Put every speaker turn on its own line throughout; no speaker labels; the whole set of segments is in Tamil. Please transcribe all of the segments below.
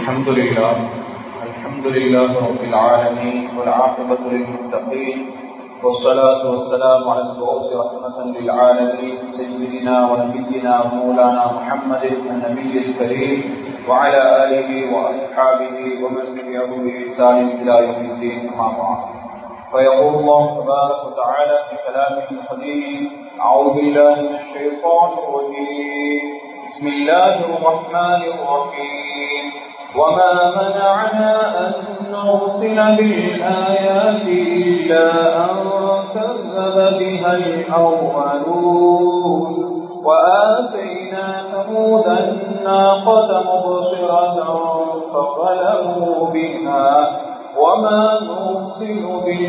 الحمد لله رب العالمين والعاقبة للمتقين والصلاة والسلام على المبعوث رحمة للعالمين سيدنا ونبينا ومولانا محمد النبي الكريم وعلى آله وأصحابه ومن تبعه بإحسان إلى يوم الدين أما بعد فيقول الله تبارك وتعالى في كلامه القديم أعوذ بالله من الشيطان الرجيم بسم الله الرحمن الرحيم وما منعنا أن نرسل بالآيات إلا أن كذب بها الأولون وآتينا ثمود الناقة مبصرة فظلموا بها وما نرسل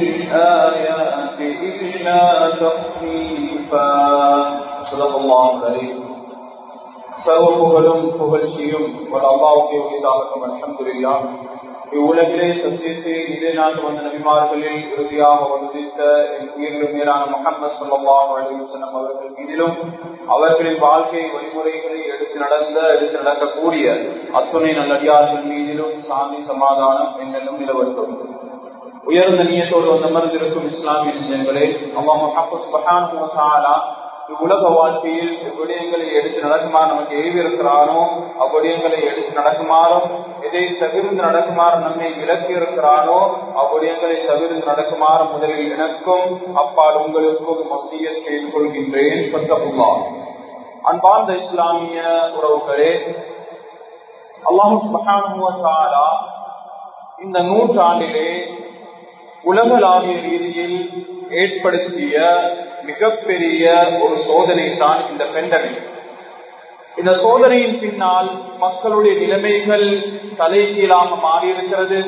بالآيات إلا تخفيفا صدق الله العظيم. சர்வ புகழும் புகழ்ச்சியும் ஒரு அல்லாஹ்வுக்கே உரித்தாகட்டும். அல்ஹம்துலில்லாஹ். இவ்வுலகிலே சத்தியத்தை நிலைநாட்டு வந்த நபிமார்களில் இறுதியாக வந்தித்த உயிரிலும் மேலான முஹம்மது ஸல்லல்லாஹு அலைஹி வஸல்லம் அவர்கள் மீதிலும் அவர்களின் வாழ்க்கை வழிமுறைகளை எடுத்து நடக்கக்கூடிய அத்துணை நல்லடியார்கள் மீதிலும் சாந்தி சமாதானம் என்னென்னும் நிலவட்டும். உயர்ந்த நியத்தோடு வந்து அமர்ந்திருக்கும் இஸ்லாமிய நெஞ்சங்களே, அல்லாஹ் சுப்ஹானஹு வ தஆலா உலக வாழ்க்கையில் விடயங்களை எடுத்து நடக்குமாறு நமக்கு ஏவி இருக்கிறானோ அவ்விடயங்களை எடுத்து நடக்குமாறும், எதை தவிர்த்து நடக்குமாறு நம்மை விலக்கி இருக்கிறானோ அவ்விடயங்களை தவிர்த்து நடக்குமாறு முதலில் எனக்கும் அப்பால் உங்களுக்கும் வசியத் செய்து கொள்கின்றேன். ஃபத்தகுல்லாஹ். அன்பார்ந்த இஸ்லாமிய உறவுகளே, அல்லாஹ் சுப்ஹானஹு வ தஆலா இந்த நூற்றாண்டிலே உலகளாவிய ரீதியில் ஏற்படுத்திய மிகப்பெரிய ஒரு சோதனை தான் இந்த பெண்டமிக். இந்த சோதனையின் பின்னால் மக்களுடைய நிலைமைகள் தலைகீழாக மாறியிருக்கிறது.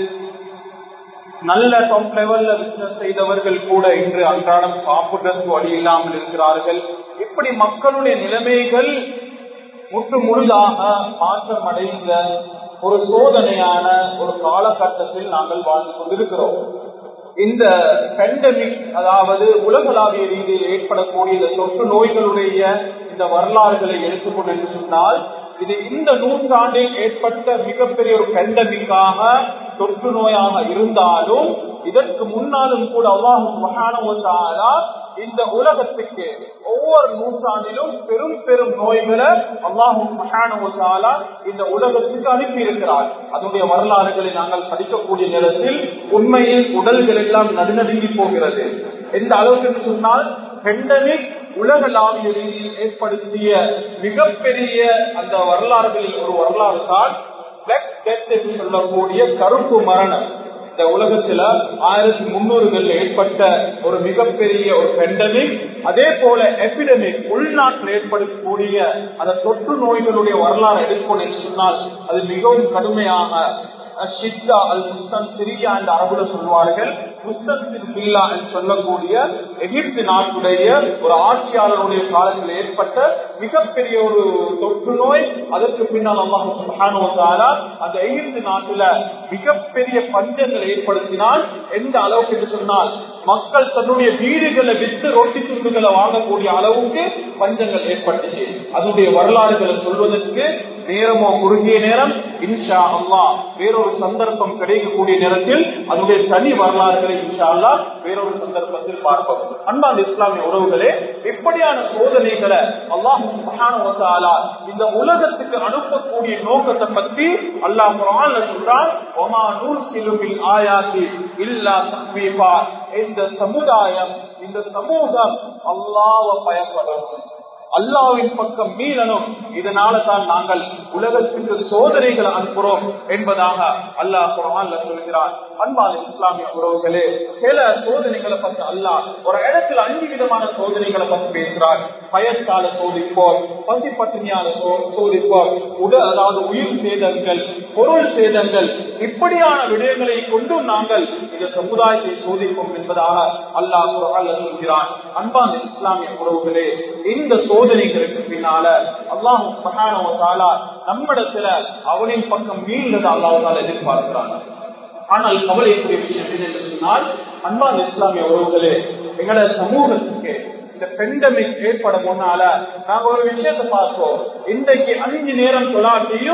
நல்ல டாப் லெவல்ல பிசினஸ் செய்தவர்கள் கூட இன்று அன்றாடம் சாப்பிடுறதுக்கு வழி இல்லாமல் இருக்கிறார்கள். இப்படி மக்களுடைய நிலைமைகள் முற்று முழுதாக மாற்றம் அடைந்த ஒரு சோதனையான ஒரு காலகட்டத்தில் நாங்கள் வாழ்ந்து கொண்டிருக்கிறோம். இந்த பெண்டமிக், அதாவது உலகளாவிய ரீதியில் ஏற்படக்கூடிய இந்த தொற்று நோய்களுடைய இந்த வரலாறுகளை எடுத்துக்கொண்டு என்று சொன்னால், இது இந்த நூற்றாண்டில் ஏற்பட்ட மிகப்பெரிய ஒரு பெண்டமிக்காக தொற்று நோயாக இருந்தாலும் இதற்கு முன்னாலும் கூட அல்லாஹ் சுப்ஹானஹு வ தஆலா இந்த உலகத்துக்கு ஒவ்வொரு நூற்றாண்டிலும் பெரும் பெரும் நோய்களை அல்லாஹ் சுப்ஹானஹு வ தஆலா இந்த உலகத்துக்கு அனுப்பி இருக்கிறார். அதனுடைய வரலாறுகளை நாங்கள் படிக்கக்கூடிய நேரத்தில் உண்மையில் உடல்கள் எல்லாம் நடுநடுங்கி போகிறது. எந்த அளவுக்கு சொன்னால், பெண்டமிக் உலகளாவிய ரீதியில் ஏற்படுத்திய மிகப்பெரிய அந்த வரலாறுகளில் ஒரு வரலாறு தான் பிளாக் டெத் என்று சொல்லக்கூடிய கருப்பு மரணம். இந்த உலகத்துல 1300களில் ஏற்பட்ட ஒரு மிகப்பெரிய ஒரு பெண்டமிக், அதே போல எபிடமிக் உள்நாட்டில் ஏற்படக்கூடிய அந்த தொற்று நோய்களுடைய வரலாறு எடுக்கணும் என்று சொன்னால் அது மிகவும் கடுமையாக ஷித்தா அல் முஸ்தன் சிரியா என்ற அரபுல சொல்வார்கள். முஸ்தன்பில்லா என்று சொல்லக்கூடிய எகிப்து நாட்டுடைய ஒரு ஆட்சியாளருடைய காலத்தில் ஏற்பட்ட மிகப்பெரிய ஒரு தொற்று நோய். அதற்கு பின்னால் அல்லாஹ் சுப்ஹானஹு வ தஆலா அந்த எகிப்து நாட்டுல மிகப்பெரிய பஞ்சங்களை ஏற்படுத்தினால், எந்த அளவுக்கு என்று சொன்னால் மக்கள் தன்னுடைய வீடுகளை விட்டு ரொட்டி துண்டுகளை வாங்கக்கூடிய அளவுக்கு பஞ்சங்கள் ஏற்பட்டுச்சு. அதனுடைய வரலாறுகளை சொல்வதற்கு நேரமோ குறுகிய நேரம், இன்ஷா அல்லாஹ் வேறொரு சந்தர்ப்பம் கிடைக்கக்கூடிய நேரத்தில் அதனுடைய தனி வரலாறுகளை இன்ஷா அல்லாஹ் வேறொரு சந்தர்ப்பத்தில் பார்ப்போம். அன்பார்ந்த இஸ்லாமிய உறவுகளே, இப்படியான சோதனைகளை அல்லாஹ் சுப்ஹானஹு வ தஆலா இந்த உலகத்துக்கு அனுப்பக்கூடிய நோக்கத்தை பத்தி அல்லாஹ் குர்ஆன்ல சொல்றான். வமா நுர்சிலு பில் ஆயாத்தி இல்லா தக்வீஃபா. இந்த சமுதாயம், இந்த சமூகம் அல்லாஹ்வை பயப்படும், அல்லாஹ்வின் பக்கம் மீளணும். இதனால தான் நாங்கள் உலகத்துக்கு சோதனைகளை அனுப்புறோம் என்பதாக அல்லாஹ் குர்ஆன்ல சொல்கிறான். அன்பான இஸ்லாமிய உறவுகளே, சில சோதனைகளை பற்றி அல்லாஹ் ஒரு இடத்துல 5 விதமான சோதனைகளை பற்றி பேசுகிறார். பயத்தால சோதிப்போர், பசி பட்டினியால சோதிப்போர், அதாவது உயிர் சேதங்கள், பொருள் சேதங்கள், இப்படியான விடயங்களை கொண்டு நாங்கள் இந்த சமுதாயத்தை சோதிப்போம் என்பதாக அல்லாஹ் குர்ஆன்ல சொல்கிறான். அன்பான இஸ்லாமிய உறவுகளே, இந்த சோதனைகளுக்கு பின்னால அல்லாஹ் சுப்ஹானஹு வ தஆலா நம்மிடத்துல அவனின் பக்கம் மீள்வதை அல்லாஹ் எதிர்பார்க்கிறான். ஆனால் கவலைக்குரிய விஷயம் என்று சொன்னால், அன்பான இஸ்லாமிய உறவுகளே, எங்களோட சமூகத்துக்கு இந்த பெண்டமிக் ஏற்பட முன்னால நாங்க ஒரு விஷயத்தை பார்த்தோம். இன்றைக்கு 5 நேரம் தொழாட்டியும்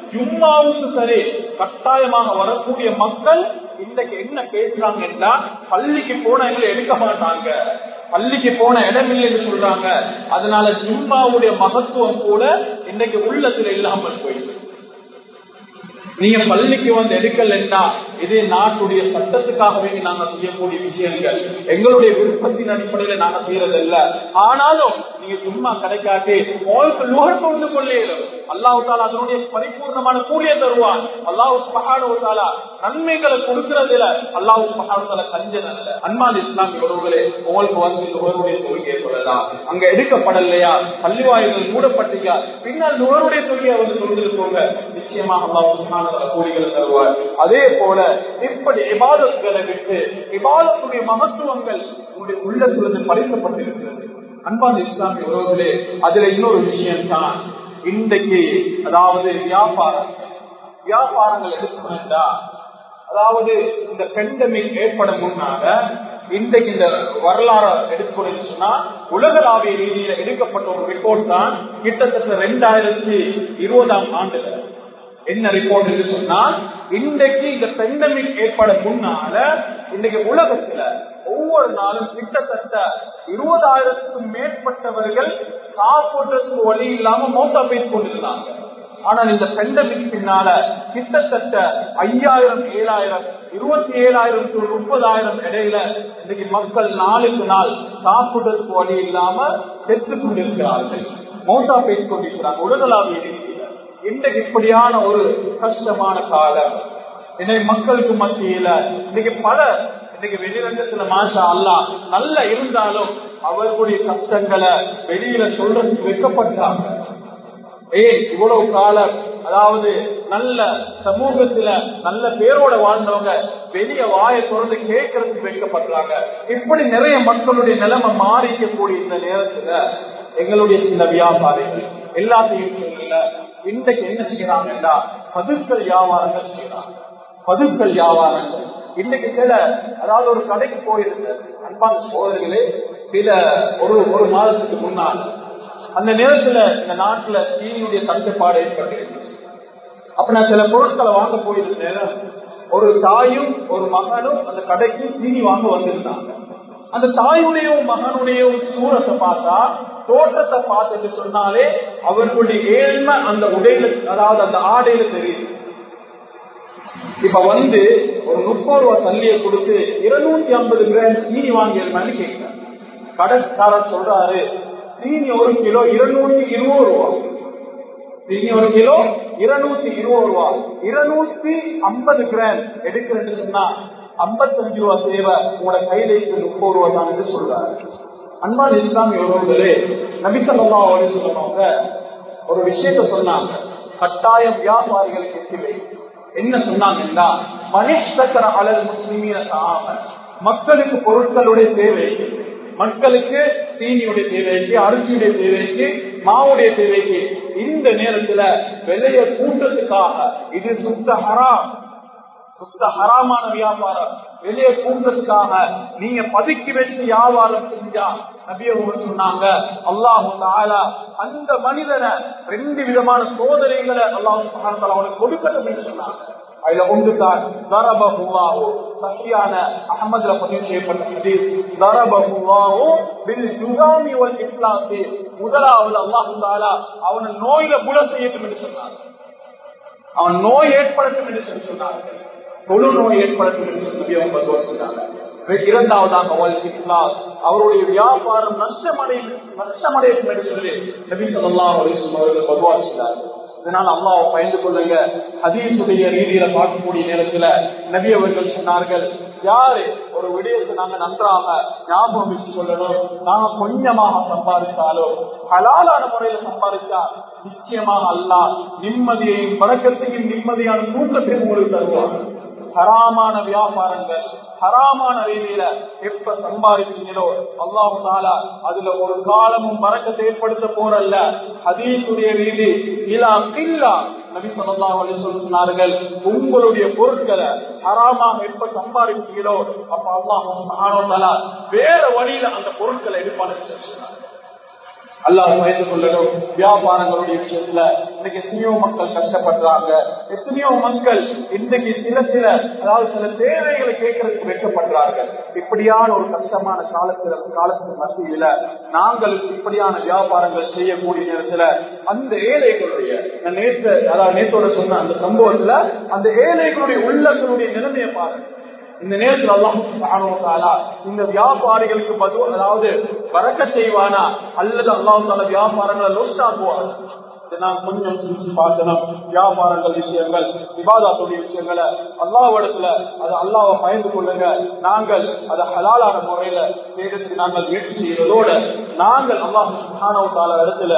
ஜும்மாவுக்கு சரி கட்டாயமாக வரக்கூடிய மக்கள் இன்றைக்கு என்ன பேசுறாங்கன்னா, பள்ளிக்கு போன எங்களை எடுக்க மாட்டாங்க, பள்ளிக்கு போன இடமில்லை என்று சொல்றாங்க. அதனால ஜும்மாவுடைய மகத்துவம் கூட இன்றைக்கு உள்ளத்துல இல்லாமல் போயிடுது. நீங்க பள்ளிக்கு வந்து எடுக்கலன்னா இது நாட்டுடைய சட்டத்துக்காகவே நாங்க செய்யக்கூடிய விஷயங்கள், எங்களுடைய விருப்பத்தின் அடிப்படையில நாங்க செய்யறதில்ல. ஆனாலும் நீங்க சும்மா கிடைக்காட்டி உங்களுக்கு நுகர் கொண்டு கொள்ளையிடும். அல்லாஹ் தாலா அதனுடைய பரிபூர்ணமான கூலியை தருவான். அல்லாஹ் சுப்ஹானஹு வ தஆலா நன்மைகளை கொடுக்கிறதுல அல்லாஹ் சுப்ஹானஹு வ தஆலா கஞ்சன் அல்ல. அன்பான இஸ்லாமிய உறவுகளே, உங்களுக்கு வந்து நுகருடைய தொழுகை சொல்லலாம், அங்க எடுக்கப்படலையா, பள்ளிவாயில்கள் மூடப்பட்டீங்க, பின்னால் நுகருடைய தொழுகையை வந்து சொல்லிருக்கோங்க, நிச்சயமாக அல்லாஹ் சுப்ஹானஹு வ தஆலா கூலிகளை தருவார். அதே போல இப்படி இபாதத்துகளை விட்டு இபாதத்துடைய மகத்துவங்கள் உங்களுடைய உள்ளத்திலிருந்து படைக்கப்பட்டிருக்கிறது. அன்பான இஸ்லாமிய உறவுகளே, அதுல இன்னொரு விஷயம் தான், இன்றைக்கு அதாவது வியாபாரங்கள் எடுத்துக்கொண்டா, அதாவது இந்த பெண்டமிக் ஏற்படும் முன்னாக இன்றைக்கு இந்த வரலாறு எடுத்துக்கொண்டு சொன்னா, உலகளாவிய ரீதியில எடுக்கப்பட்ட ஒரு ரிப்போர்ட் தான் கிட்டத்தட்ட 2020 ஆண்டுல என்ன ரிப்போர்ட் என்று சொன்னா, இன்றைக்கு இந்த பெண்டமிக் ஏற்பட முன்னால இன்றைக்கு உலகத்துல ஒவ்வொரு நாளும் கிட்டத்தட்ட 20,000க்கும் மேற்பட்டவர்கள் சாப்பிடுறதுக்கு வழி இல்லாம மௌத்தா போய் கொண்டிருந்தாங்க. ஆனால் இந்த பெண்டமிக் பின்னால கிட்டத்தட்ட 5,000, 7,000, 27,000 to 30,000 இடையில இன்னைக்கு மக்கள் நாளுக்கு நாள் சாப்பிடுறதுக்கு வழி இல்லாம செத்து கொண்டிருக்கிறார்கள், மௌத்தா போய் கொண்டிருக்கிறார்கள் உலகளாவிய ரீதியில. இன்றைக்கு இப்படியான ஒரு கஷ்டமான காலம் இன்னைக்கு மக்களுக்கு மத்தியில இன்னைக்கு வெளிரங்கத்துல மாஷா அல்லாஹ் நல்ல இருந்தாலும் அவர்களுடைய கஷ்டங்களை வெளியில சொல்றதுக்கு வைக்கப்பட்டாங்க. இவ்வளவு காலம் அதாவது நல்ல சமூகத்துல நல்ல பேரோட வாழ்ந்தவங்க வெளிய வாயை தொடர்ந்து கேட்கறதுக்கு வைக்கப்படுறாங்க. இப்படி நிறைய மக்களுடைய நிலைமை மாறிக்கக்கூடிய இந்த நேரத்துல எங்களுடைய சில வியாபாரிகள் எல்லாத்தையும் சொல்லல, இன்றைக்கு என்ன செய்யறாங்கன்னா பதுக்கல் வியாபாரங்கள் செய்யறாங்க. பதுக்கல் வியாபாரங்கள் இன்னைக்கு சில அதாவது ஒரு கடைக்கு போயிருந்த அன்பான சோதனைகளே, சில ஒரு மாதத்துக்கு முன்னால் அந்த நேரத்துல இந்த நாட்டுல சீனியுடைய தட்டுப்பாடு ஏற்பட்டிருந்துச்சு. அப்ப நான் சில பொருட்களை வாங்க போயிருந்த நேரம் ஒரு தாயும் ஒரு மகனும் அந்த கடைக்கு சீனி வாங்க வந்திருந்தாங்க. அந்த தாயுடைய மகனுடைய சூரத்தை பார்த்தா, தோற்றத்தை பார்த்துட்டு சொன்னாலே அவர்களுடைய ஏழ்மை அந்த உடையில அதாவது அந்த ஆடையில தெரியுது. இப்ப வந்து ஒரு 30 ரூபாய் சல்லியை கொடுத்து 250 கிராம் சீனி வாங்கியது கேட்கிறேன். கடைக்காரர் சொல்றாரு, சீனி 1 கிலோ 220 ரூபாய், சீனி 1 கிலோ 220 ரூபாய், 250 கிராம் எடுக்கிறேன்னு சொன்னா 55 ரூபாய் தேவை, உங்களோட கையில 30 ரூபாய் தான் என்று சொல்றாரு. அன்பான இஸ்லாமிய உறவுகளே, நபி ஸல்லல்லாஹு அலைஹி வஸல்லம் ஒரு விஷயத்தை சொன்னாங்க, கட்டாயம் வியாபாரிகளுக்கு தேவை. என்ன சொன்னாங்கன்னா, மனிதக்கர அலல் முஸ்லிமீன தாம, மக்களுக்கு பொருட்களுடைய தேவைக்கு, மக்களுக்கு சீனியுடைய தேவைக்கு, அரிசியுடைய தேவைக்கு, மாவுடைய தேவைக்கு இந்த நேரத்துல விலையை கூட்டத்துக்காக இது சுத்த ஹராமான வியாபாரம், வெளியே கூட்டத்துக்காக நீங்க பதுக்கி வச்சு வியாபாரம் செஞ்சா நபி அவங்க சொன்னாங்க, அல்லாஹ் தஆலா அந்த மனிதனை 2 விதமான சோதனைகளை அல்லாஹ் சுப்ஹானஹு வ தஆலா அவனுக்கு கொடுக்கணும் சொன்னாங்க. அதுல ஒன்றுதான் தரபஹுல்லாஹு, சஹீஹான அஹ்மத்ல பதிவு செய்யப்பட்ட ஹதீஸ், தரபஹுல்லாஹு பில் ஜுதாமி வல் இஃப்லாசி, முதலாவது அல்லாஹ் தஆலா அவனை நோயில புல செய்யட்டும் என்று சொன்னாங்க, அவன் நோய் ஏற்படட்டும் என்று சொன்னாங்க, தொழு நோய் ஏற்படட்டும் என்று சொன்னாங்க. இரண்டாவதாக அவருடைய வியாபாரம் நஷ்டமடையும் என்று சொல்லி நபி ஸல்லல்லாஹு அலைஹி வஸல்லம் அவர்கள் பதுவா செய்தார்கள். இதனால அல்லாஹ்வை பயந்து கொள்ளுங்க. ஹதீஸுடைய ரீதியில பார்க்கக்கூடிய நேரத்துல நபி அவர்கள் சொன்னார்கள், யாரு ஒரு விடயத்தை நாங்க நன்றாக ஞாபகம் வச்சு சொல்லணும், நாங்க கொஞ்சமாக சம்பாதிச்சாலும் ஹலாலான முறையில சம்பாதிச்சா நிச்சயமாக அல்லாஹ் நிம்மதியையும் பரக்கத்தையும் நிம்மதியான தூக்கத்தையும் உங்களுக்கு தருவாங்க. ஹராமான வியாபாரங்கள் ஹராமான ரீதியில எப்ப சம்பாதிச்சீங்களோ அல்லாஹ் தஆலா அதுல ஒரு காலமும் பரக்கத்தை ஏற்படுத்த போறல்ல. ஹதீஸுடைய ரீதி இலா கில்லா, நபி ஸல்லல்லாஹு அலைஹி வஸல்லம் சொன்னார்கள், உங்களுடைய பொருட்களை ஹராமாக எப்ப சம்பாதிச்சீங்களோ அப்ப அல்லாஹ் சுப்ஹானஹு வ தஆலா வேற வழியில அந்த பொருட்களை எடுப்பான்னு சொன்னார். அல்லாஹ் பயந்து கொள்ளணும். வியாபாரங்களுடைய விஷயத்துல இன்னைக்கு எத்தனையோ மக்கள் கஷ்டப்படுறாங்க. எத்தனையோ மக்கள் இன்றைக்கு சில தேவைகளை கேட்கறதுக்கு வைக்கப்படுறார்கள். இப்படியான ஒரு கஷ்டமான காலத்துக்கு மத்தியில நாங்கள் இப்படியான வியாபாரங்கள் செய்யக்கூடிய நேரத்துல அந்த ஏழைகளுடைய நேற்றோட சொன்ன அந்த சம்பவத்துல அந்த ஏழைகளுடைய உள்ளங்களுடைய நிலைமையை பாருங்க. இந்த நேரத்தில் அல்லாஹ் சுப்ஹானஹு வ தஆலா இந்த வியாபாரிகளுக்கு அதாவது பரக்கத் செய்வானா அல்லது அல்லாஹ் தஆலா வியாபாரங்களை லொஸ்ட் ஆக்குவானா? நான் கொஞ்சம் சிரிச்சு பார்க்கணும். வியாபாரங்கள் விஷயங்கள், இபாதத்துடைய விஷயங்களை அல்லாஹ்விடத்துல அது அல்லாஹ்வை பயந்து கொள்ளுங்க. நாங்கள் அதை ஹலாலான முறையில செய்யறதுக்கு நாங்கள் முயற்சி செய்யறதோட நாங்கள் அல்லாஹ் சுப்ஹானஹு வ தஆலா இடத்துல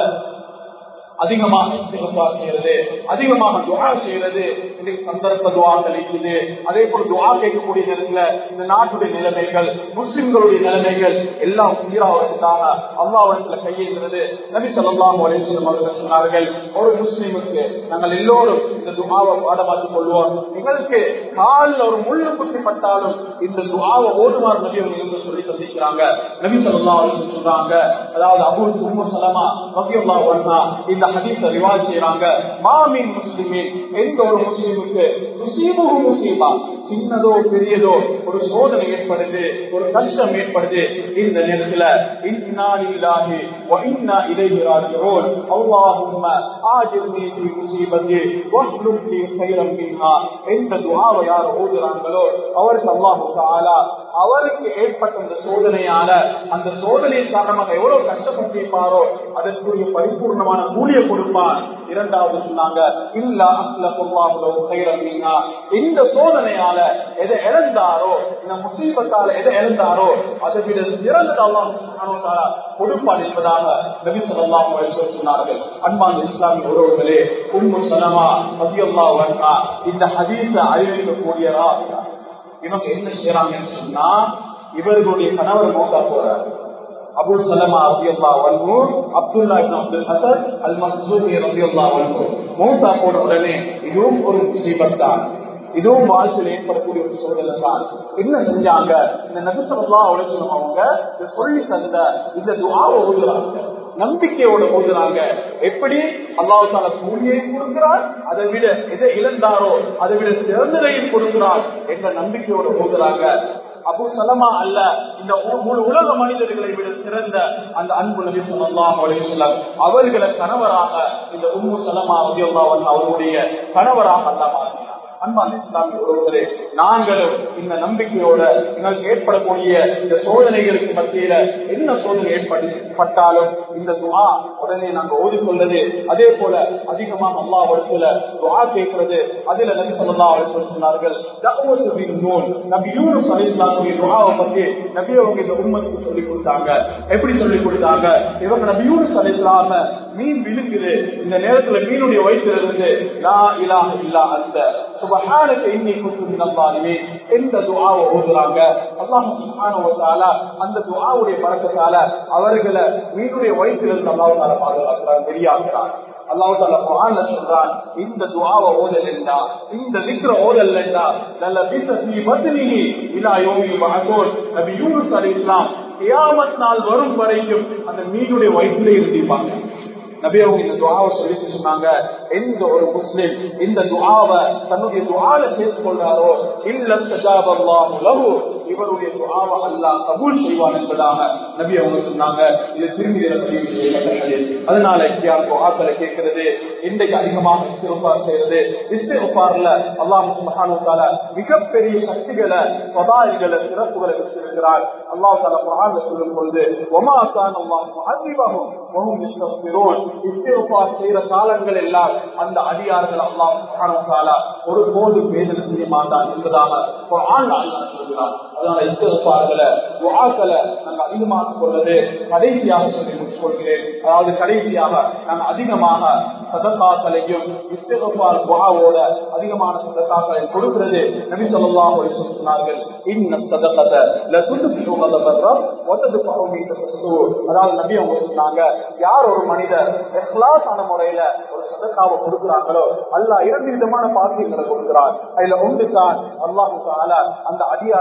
அதிகமாக இஸ்திக்ஃபார் செய்யறது, அதிகமாக துஆ செய்யறது. இன்னைக்கு சந்தர்ப்ப துஆக்கள் இருக்குது. அதே போல துஆ கேட்கக்கூடிய நேரத்துல இந்த நாட்டுடைய நிலைமைகள், முஸ்லிம்களுடைய நிலைமைகள் எல்லாம் சீராவதற்காக அல்லாஹ்விடத்துல கையேந்துறது. நபி ஸல்லல்லாஹு அலைஹி வஸல்லம் அவர்கள் சொன்னார்கள், ஒரு முஸ்லிமுக்கு நாங்கள் எல்லோரும் இந்த துஆவை பாடமாக்கிக் கொள்வோம். எங்களுக்கு காலில் ஒரு முள்ளு குத்தி பட்டாலும் இந்த துஆவை ஓதுமாறு நபி அவர்கள் சொல்லி தந்திருக்கிறாங்க. நபி ஸல்லல்லாஹு அலைஹி வஸல்லம் சொல்றாங்க, அதாவது அபூ உம்மு ஸலமா ரலியல்லாஹு அன்ஹா இந்த ஹதீஸை ரிவாயத் செய்றாங்க. மாமின் முஸ்லிமின், எந்த ஒரு முஸ்லிமுக்கு முஸீபுஹு முஸீபா, சின்னதோ பெரியதோ ஒரு சோதனை ஏற்படுது, ஒரு கஷ்டம் ஏற்படுது, இந்த நேரத்துல இன்னா லில்லாஹி வ இன்னா இலைஹி ராஜிஊன், அல்லாஹும்ம ஆஜிர்னி ஃபீ முஸீபத்தி வஹ்லுக் லீ கைரம் மின்ஹா, இந்த துஆவை யார் ஓதுறாங்களோ அவருக்கு அல்லாஹ் தஆலா அவருக்கு ஏற்பட்ட அந்த சோதனையால அந்த சோதனையின் காரணமாக எவ்வளவு கஷ்டப்பட்டிருப்பாரோ அதற்குரிய பரிபூர்ணமான கூலிய கொடுப்பான். இரண்டாவது சொன்னாங்க, இல்லா அஸ்லல்லாஹு லஹு கைரம் மின்ஹா, இந்த சோதனையால எதை இழந்தாரோ, இந்த முசீபத்தால எதை இழந்தாரோ அதை விட சிறந்தது அல்லாஹ் சுப்ஹானஹு வ தஆலா கொடுப்பான் என்பதாக நபி ஸல்லல்லாஹு அலைஹி வஸல்லம் சொன்னார்கள். அன்பார்ந்த இஸ்லாமிய உறவுகளே, உம்மு ஸலமா ரலியல்லாஹு அன்ஹா இந்த ஹதீஸை அறிவிக்கக்கூடிய ராவியா இவங்க என்ன செய்யறாங்கன்னு சொன்னா, இவர்களுடைய கணவர் மௌத்தா போறாரு. அபூ ஸலமா ரலியல்லாஹு அன்ஹு அப்துல்லா இப்னு அப்துல் ஹசன் அல் மக்ஸூமி ரலியல்லாஹு அன்ஹு மௌத்தா போன உடனே இதுவும் ஒரு முசீபத் தான், இதுவும் வாழ்க்கையில் ஏற்படக்கூடிய ஒரு சோதனை தான். என்ன செஞ்சாங்க, இந்த நபி ஸல்லல்லாஹு அலைஹி வஸல்லம் அவங்க சொல்லி தந்த இந்த துஆவை ஓதுறாங்க, நம்பிக்கையோட ஓதுறாங்க. எப்படி அல்லாஹ் தஆலா கூலியை கொடுக்கிறார், அதை விட எதை இழந்தாரோ அதை விட சிறந்ததையும் கொடுக்கிறார் என்ற நம்பிக்கையோட ஓதுறாங்க. அபூ ஸலமா அல்ல, இந்த முழு உலக மனிதர்களை விட சிறந்த அந்த அன்பு நபி ஸல்லல்லாஹு அலைஹி வஸல்லம் அவர்களை கணவராக இந்த உம்மு ஸலமா ரலியல்லாஹு அன்ஹா அவருடைய கணவராக அல்லாஹ் மாற்றினார். அன்பான இஸ்லாமிய உறவுகளே, நாங்களும் இந்த நம்பிக்கையோட எங்களுக்கு ஏற்படக்கூடிய இந்த சோதனைகளுக்கு மத்தியில என்ன சோதனை ஏற்பட்டாலும் இந்த துஆ உடனே நாங்கள் ஓதிக்கொள்வது, அதே போல அதிகமாக அல்லாஹ்விடத்துல துஆ கேட்கிறது. அதில் நபி ஸல்லல்லாஹு அலைஹி வஸல்லம் சொன்னார்கள், தஅவத்து பின் நூன், நபி யூனுஸ் அலைஹிஸ்ஸலாமுடைய துஆவை பத்தி நபி அவங்க இந்த உம்மத்துக்கு சொல்லி கொடுத்தாங்க. எப்படி சொல்லி கொடுத்தாங்க, இவங்க நபி யூனுஸ் அலைஹிஸ்ஸலாம் மீன் விழுங்குது, இந்த நேரத்துல மீனுடைய வயிற்றிலிருந்து லா இலாஹ இல்லா அன்த சுப்ஹானக இன்னி குன்து மினல் ஸாலிமீன் இந்த துஆவை ஓதுறாங்க. அல்லாஹ் சுப்ஹானஹு வ தஆலா அந்த துஆவுடைய பரக்கத்தால அவர்களை மீனுடைய வயிற்றிலிருந்து அல்லாஹ் தஆலா பாதுகாக்கிறார், வெளியாகிறார். அல்லாஹ் தஆலா குர்ஆன்ல சொல்றான், இந்த துஆவை ஓதலண்டா, இந்த ذிக்ர ஓதலண்டா லலபிஸ ஃபீ பத்னிஹி இலா யௌமில் பஅஸூன், நபி யூனுஸ் அலைஹிஸ்ஸலாம் கியாமத் நாள் வரும் வரைக்கும் அந்த மீனுடைய வயிற்றிலே இருந்திருப்பாங்க. நபி அவங்க இந்த துஆவை சொல்லி சொன்னாங்க, எந்த ஒரு முஸ்லிம் இந்த துஆவை தன்னுடைய துஆல சேர்த்துக் கொள்றாரோ இல்ல தஜாபல்லாஹு லஹு, இவருடைய துஆவை அல்லாஹ் கபூல் செய்வான் என்பதாக நபி அவங்க சொன்னாங்க. இது திரும்பிய பதிவு செய்யப்பட்டது. அதனால இப்படியான துஆக்களை கேட்கிறது, இன்றைக்கு அதிகமாக இஸ்திக்ஃபார் செய்யறது. இஸ்திக்ஃபார்ல அல்லாஹ் சுப்ஹானஹு வ தஆலா மிகப்பெரிய சக்திகளை, ஃபதாயில்களை, சிறப்புகளை வச்சிருக்கிறார். அல்லாஹ் தஆலா குர்ஆன்ல சொல்லும் பொழுது, வமா கான அல்லாஹ் முஅذிபஹும் வஹும் யஸ்தக்பிரூன், இஸ்திக்ஃபார் செய்யற காலங்கள் எல்லாம் அந்த அடியார்கள் அல்லாஹ் சுப்ஹானஹு வ தஆலா ஒருபோது வேதனை செய்ய மாட்டான் என்பதாக குர்ஆன்ல அல்லாஹ் சொல்கிறார். அதனால இஸ்திக்ஃபார்களை, துஆக்களை நாங்கள் அதிகமாக கொள்வது. கடைசியாக சொல்லி முடிச்சுக்கொள்கிறேன், அதாவது கடைசியாக நாங்கள் அதிகமாக சதகாக்களையும் இஸ்திக்ஃபார் துஆவோட அதிகமான சதகாக்களை கொடுக்கிறது. நபி ஸல்லல்லாஹு அலைஹி வஸல்லம் சொன்னார்கள், இன்ன ஸதகத லதுத்ஃபிஉ கதபர் ரப் வ தத்ஃபஉ மின்ஹு, அதாவது நபி அவங்க சொன்னாங்க, யார் ஒரு மனிதர் இஹ்லாஸான முறையில ஒரு சதகாவை கொடுக்கிறாங்களோ அல்லாஹ் இரண்டு விதமான பாக்கியங்களை கொடுக்கிறார். அதுல ஒன்று தான் அல்லாஹ் தஆலா அந்த அடியானோட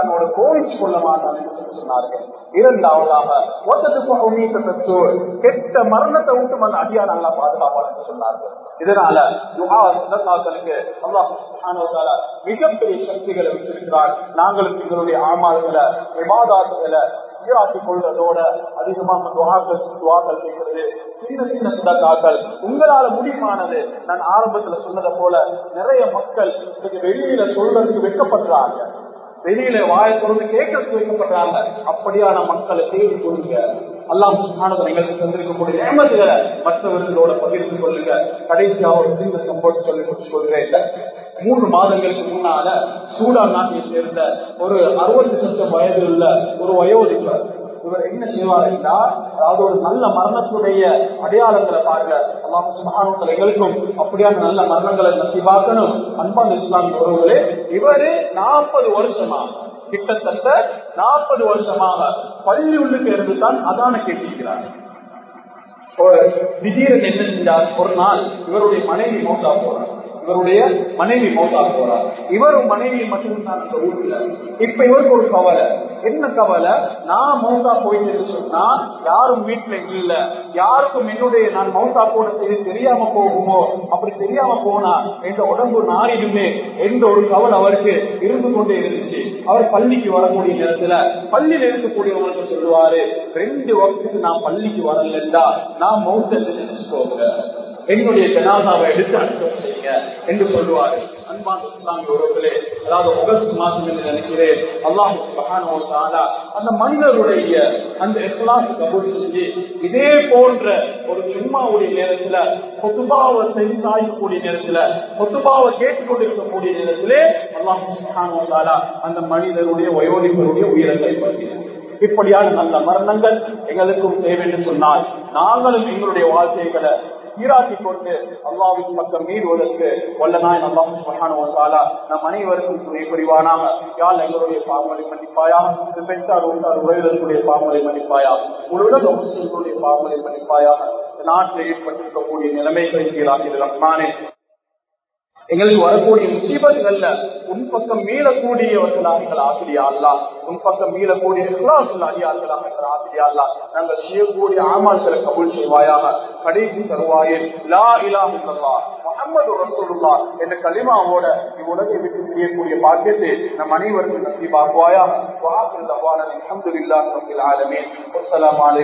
கோவிச்சு கொள்ள மாட்டான் என்று சொன்னார்கள். இரண்டாவதாக கெட்ட மரணத்தை விட்டு அந்த அடியார் நல்லா பாதுகாப்பார் என்று சொன்னார்கள். இதனால துஆக்களுக்கு அல்லாஹ் சுப்ஹானஹு வ தஆலா மிகப்பெரிய சக்திகளை வச்சிருக்கிறார். நாங்களும் எங்களுடைய அமல்களை இபாதத்துகளை சீராக்கிக் கொள்வதோட அதிகமாக துஆக்கள் கேட்கிறது. சின்ன சின்ன சதகாக்கள் உங்களால முடியுமானது. நான் ஆரம்பத்துல சொன்னதை போல நிறைய மக்கள் வெளியில சொல்றதுக்கு வெட்கப்படுறாங்க, வெளியில வாயை தொடர்ந்து கேட்கறதுக்கு வைக்கப்படுறாங்க. அப்படியான மக்களை தேடி கொள்ளுங்க. அல்லாஹ் சுப்ஹானஹு எங்களுக்கு தந்திருக்கக்கூடிய நியமத்துகளை மற்றவர்களோட பகிர்ந்து கொள்ளுங்க. கடைசியாக ஒரு சின்ன சம்பவம் சொல்றேன். 3 மாதங்களுக்கு முன்னால சூடான் நாட்டை சேர்ந்த ஒரு 60 வயது உள்ள ஒரு வயோதிபர், இவர் என்ன செய்வார் என்றால், அதாவது ஒரு நல்ல மரணத்துடைய அடையாளங்களை பாருங்க. அல்லாஹ் சுப்ஹானஹு வ தஆலா எங்களுக்கும் அப்படியான நல்ல மரணங்களை நசீபாக்கணும். அன்பான இஸ்லாமிய உறவுகளே, இவரு 40 வருஷமா, கிட்டத்தட்ட 40 வருஷமாக பள்ளி உள்ளுக்கு இருந்துதான் அதான கேட்டிருக்கிறார். திடீரென என்ன செஞ்சார், ஒரு நாள் இவருடைய மனைவி மௌத்தா போறார். இவரும் மனைவி மட்டும்தான் இந்த ஊர்ல. இப்ப இவருக்கு ஒரு கவலை. என்ன கவலை? நான் மௌத்தா போயிட்டு சொன்னா யாரும் வீட்டுல இல்ல, யாருக்கும் என்னுடைய நான் மௌத்தா போன செய்தி தெரியாம போகுமோ, அப்படி தெரியாம போனா எங்க உடம்பு நாரிடுமே என்ற ஒரு கவலை அவருக்கு இருந்து கொண்டே இருந்துச்சு. அவர் பள்ளிக்கு வரக்கூடிய நேரத்துல பள்ளியில் இருக்கக்கூடியவங்களுக்கு சொல்லுவாரு, 2 வக்துக்கு நான் பள்ளிக்கு வரலன்னா நான் மௌத்த நினைச்சுக்கோங்க, என்னுடைய ஜனாதாவை எடுத்து அனுப்ப செய்யுங்க என்று சொல்லுவாரு. அன்பான இஸ்லாமிய உறவுகளே, அதாவது ஆகஸ்ட் மாதம் என்று நினைக்கிறேன், அல்லாஹ் சுப்ஹானஹு வ தஆலா அந்த மனிதருடைய அந்த இஸ்லாம் கபூல் செஞ்சு இதே போன்ற ஒரு ஜும்மாவுடைய நேரத்துல குத்பாவை செய்யக்கூடிய நேரத்துல குத்பாவை கேட்டுக்கொண்டிருக்கக்கூடிய நேரத்திலே அல்லாஹ் சுப்ஹானஹு வ தஆலா அந்த மனிதருடைய வயோதிபருடைய உயிரை பற்றினார். இப்படியான நல்ல மரணங்கள் எங்களுக்கும் தேவை என்று சொன்னால் நாங்களும் எங்களுடைய வாழ்க்கைகளை சீராக்கிக் கொண்டு அல்லாஹ்வின் பக்கம் மீறுவதற்கு வல்லநாயன் அல்லாஹ் சுப்ஹானஹு வ தஆலா நம் அனைவருக்கும் துணை புரிவானாக. யா அல்லாஹ் எங்களுடைய பாவங்களை மன்னிப்பாயாக, பெற்றார் உண்டார் உறவினர்களுடைய பாவங்களை மன்னிப்பாயாக, உலக முஸ்லிம்களுடைய பாவங்களை மன்னிப்பாயாக. நாட்டில் ஏற்பட்டிருக்கக்கூடிய நிலைமைகளை சீராக்கி ரஹ்மானே, எங்களுக்கு வரக்கூடிய முசீபத்துகள்ல உன் பக்கம் மீளக்கூடியவர்களாக எங்கள் ஆசிரியா அல்லாஹ், உன் பக்கம் மீளக்கூடிய இஹ்லாஸுல் அடியார்களாக எங்கள் ஆசிரியா அல்லாஹ், நாங்கள் செய்யக்கூடிய ஆமால்களை கபூல் செய்வாயாக. கடைசி தருவாயில் லா இலாஹ இல்லல்லாஹ் முஹம்மது ரசூலுல்லாஹ் என்ற கலிமாவோட இவ்வுலகை விட்டு பிரியக்கூடிய பாக்கியத்தை நம் அனைவருக்கும் நசீபாக்குவாயாக. வஆகிரு தஅவானா அல்ஹம்துலில்லாஹி ரப்பில் ஆலமீன். அஸ்ஸலாமு அலைக்கும்.